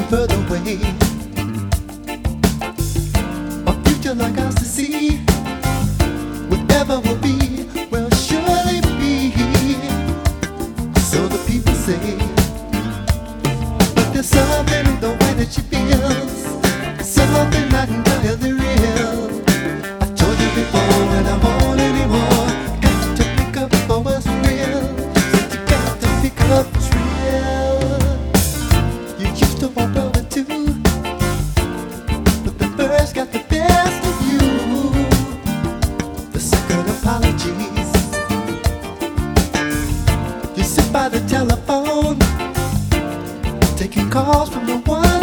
further away. A future like ours to see, whatever will be, will surely be. So the people say, but there's something in the way that she feels, something not entirely real. I told you before that I won't anymore. Got to pick up for what's real. Said you got to pick up what's real. You used to want brother too, but the first got the best of you. The second apologies. You sit by the telephone, taking calls from the one